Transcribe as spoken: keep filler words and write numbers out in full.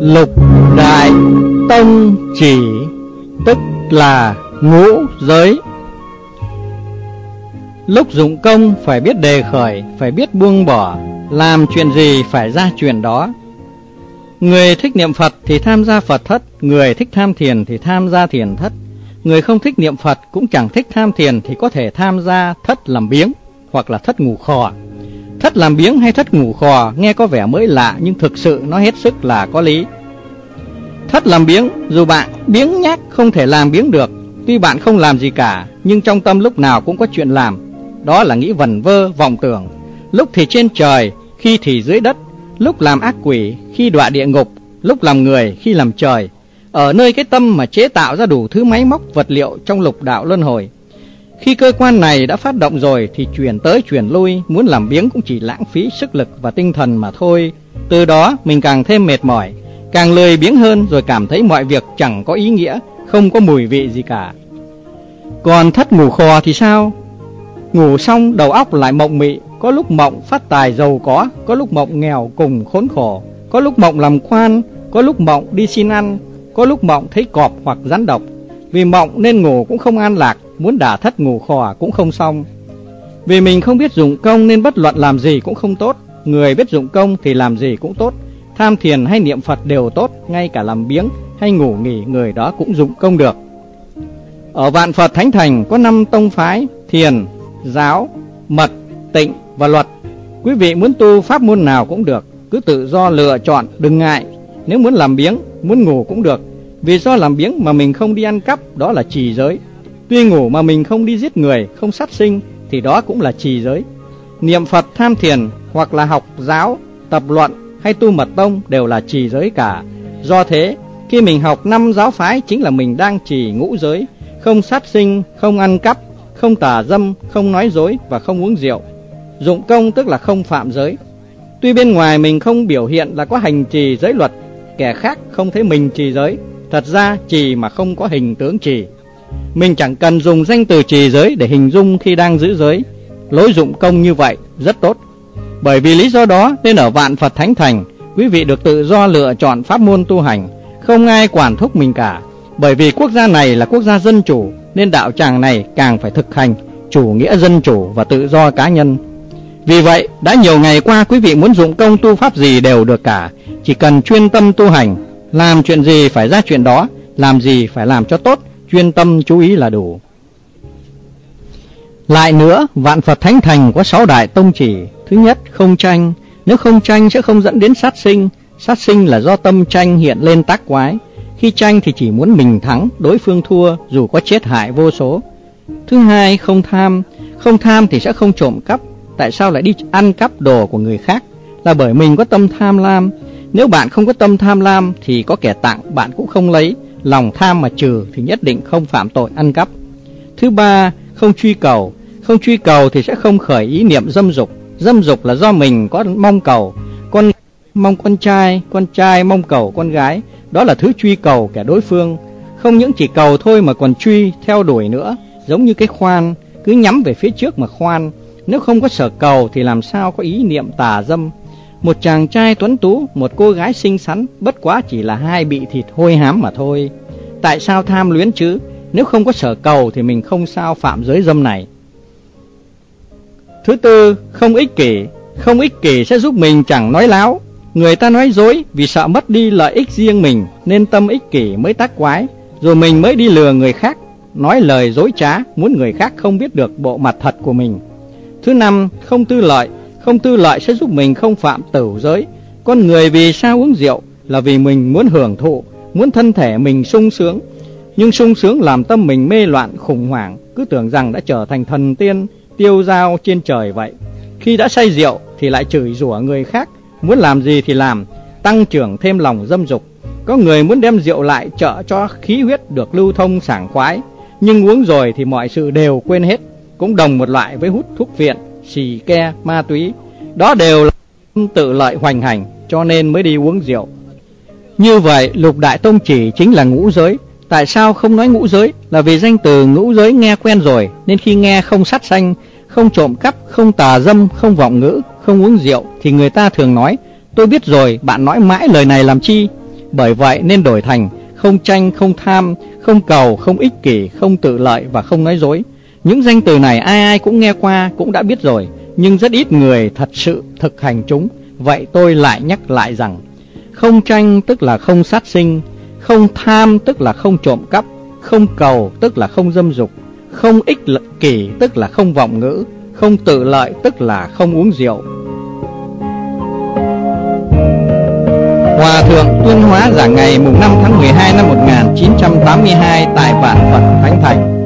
Lục đại tông chỉ, tức là ngũ giới. Lúc dụng công phải biết đề khởi, phải biết buông bỏ, làm chuyện gì phải ra chuyện đó. Người thích niệm Phật thì tham gia Phật thất, người thích tham thiền thì tham gia thiền thất. Người không thích niệm Phật cũng chẳng thích tham thiền thì có thể tham gia thất làm biếng hoặc là thất ngủ khò. Thất làm biếng hay thất ngủ khò nghe có vẻ mới lạ, nhưng thực sự nó hết sức là có lý. Thất làm biếng, dù bạn biếng nhác không thể làm biếng được. Tuy bạn không làm gì cả, nhưng trong tâm lúc nào cũng có chuyện làm. Đó là nghĩ vẩn vơ, vọng tưởng. Lúc thì trên trời, khi thì dưới đất. Lúc làm ác quỷ, khi đọa địa ngục. Lúc làm người, khi làm trời. Ở nơi cái tâm mà chế tạo ra đủ thứ máy móc vật liệu trong lục đạo luân hồi. Khi cơ quan này đã phát động rồi thì chuyển tới chuyển lui, muốn làm biếng cũng chỉ lãng phí sức lực và tinh thần mà thôi. Từ đó mình càng thêm mệt mỏi, càng lười biếng hơn, rồi cảm thấy mọi việc chẳng có ý nghĩa, không có mùi vị gì cả. Còn thất ngủ khò thì sao? Ngủ xong đầu óc lại mộng mị, có lúc mộng phát tài giàu có, có lúc mộng nghèo cùng khốn khổ, có lúc mộng làm quan, có lúc mộng đi xin ăn, có lúc mộng thấy cọp hoặc rắn độc. Vì mộng nên ngủ cũng không an lạc, muốn đả thất ngủ khò cũng không xong. Vì mình không biết dụng công nên bất luận làm gì cũng không tốt. Người biết dụng công thì làm gì cũng tốt, tham thiền hay niệm Phật đều tốt, ngay cả làm biếng hay ngủ nghỉ người đó cũng dụng công được. Ở Vạn Phật Thánh Thành có năm tông phái: thiền, giáo, mật, tịnh và luật. Quý vị muốn tu pháp môn nào cũng được, cứ tự do lựa chọn, đừng ngại. Nếu muốn làm biếng, muốn ngủ cũng được. Vì do làm biếng mà mình không đi ăn cắp, đó là trì giới. Tuy ngủ mà mình không đi giết người, không sát sinh, thì đó cũng là trì giới. Niệm Phật, tham thiền hoặc là học giáo, tập luận hay tu mật tông đều là trì giới cả. Do thế, khi mình học năm giáo phái chính là mình đang trì ngũ giới: không sát sinh, không ăn cắp, không tà dâm, không nói dối và không uống rượu. Dụng công tức là không phạm giới. Tuy bên ngoài mình không biểu hiện là có hành trì giới luật, kẻ khác không thấy mình trì giới, thật ra trì mà không có hình tướng trì. Mình chẳng cần dùng danh từ trì giới để hình dung khi đang giữ giới. Lối dụng công như vậy rất tốt. Bởi vì lý do đó nên ở Vạn Phật Thánh Thành, quý vị được tự do lựa chọn pháp môn tu hành, không ai quản thúc mình cả. Bởi vì quốc gia này là quốc gia dân chủ, nên đạo tràng này càng phải thực hành chủ nghĩa dân chủ và tự do cá nhân. Vì vậy, đã nhiều ngày qua quý vị muốn dụng công tu pháp gì đều được cả, chỉ cần chuyên tâm tu hành, làm chuyện gì phải ra chuyện đó, làm gì phải làm cho tốt, chuyên tâm chú ý là đủ. Lại nữa, Vạn Phật Thánh Thành có sáu đại tông chỉ. Thứ nhất, không tranh. Nếu không tranh sẽ không dẫn đến sát sinh. Sát sinh là do tâm tranh hiện lên tác quái. Khi tranh thì chỉ muốn mình thắng, đối phương thua, dù có chết hại vô số. Thứ hai, không tham. Không tham thì sẽ không trộm cắp. Tại sao lại đi ăn cắp đồ của người khác? Là bởi mình có tâm tham lam. Nếu bạn không có tâm tham lam thì có kẻ tặng bạn cũng không lấy. Lòng tham mà trừ thì nhất định không phạm tội ăn cắp. Thứ ba, không truy cầu. Không truy cầu thì sẽ không khởi ý niệm dâm dục. Dâm dục là do mình có mong cầu. Con mong con trai, con trai mong cầu con gái, đó là thứ truy cầu kẻ đối phương. Không những chỉ cầu thôi mà còn truy, theo đuổi nữa. Giống như cái khoan, cứ nhắm về phía trước mà khoan. Nếu không có sở cầu thì làm sao có ý niệm tà dâm. Một chàng trai tuấn tú, một cô gái xinh xắn, bất quá chỉ là hai bị thịt hôi hám mà thôi. Tại sao tham luyến chứ? Nếu không có sở cầu thì mình không sao phạm giới dâm này. Thứ tư, không ích kỷ. Không ích kỷ sẽ giúp mình chẳng nói láo. Người ta nói dối vì sợ mất đi lợi ích riêng mình, nên tâm ích kỷ mới tác quái, rồi mình mới đi lừa người khác, nói lời dối trá, muốn người khác không biết được bộ mặt thật của mình. Thứ năm, không tư lợi. Không tư lợi sẽ giúp mình không phạm tửu giới. Con người vì sao uống rượu? Là vì mình muốn hưởng thụ, muốn thân thể mình sung sướng. Nhưng sung sướng làm tâm mình mê loạn khủng hoảng, cứ tưởng rằng đã trở thành thần tiên, tiêu dao trên trời vậy. Khi đã say rượu thì lại chửi rủa người khác, muốn làm gì thì làm, tăng trưởng thêm lòng dâm dục. Có người muốn đem rượu lại trợ cho khí huyết được lưu thông sảng khoái, nhưng uống rồi thì mọi sự đều quên hết. Cũng đồng một loại với hút thuốc viện, xì ke, ma túy. Đó đều là tự lợi hoành hành, cho nên mới đi uống rượu. Như vậy, lục đại tông chỉ chính là ngũ giới. Tại sao không nói ngũ giới? Là vì danh từ ngũ giới nghe quen rồi, nên khi nghe không sát sanh, không trộm cắp, không tà dâm, không vọng ngữ, không uống rượu thì người ta thường nói: tôi biết rồi, bạn nói mãi lời này làm chi? Bởi vậy nên đổi thành không tranh, không tham, không cầu, không ích kỷ, không tự lợi và không nói dối. Những danh từ này ai ai cũng nghe qua, cũng đã biết rồi, nhưng rất ít người thật sự thực hành chúng. Vậy tôi lại nhắc lại rằng không tranh tức là không sát sinh, không tham tức là không trộm cắp, không cầu tức là không dâm dục, không ích kỷ tức là không vọng ngữ, không tự lợi tức là không uống rượu. Hòa thượng Tuyên Hóa giảng ngày mùng năm tháng mười hai năm một nghìn chín trăm tám mươi hai tại Vạn Phật Thánh Thành.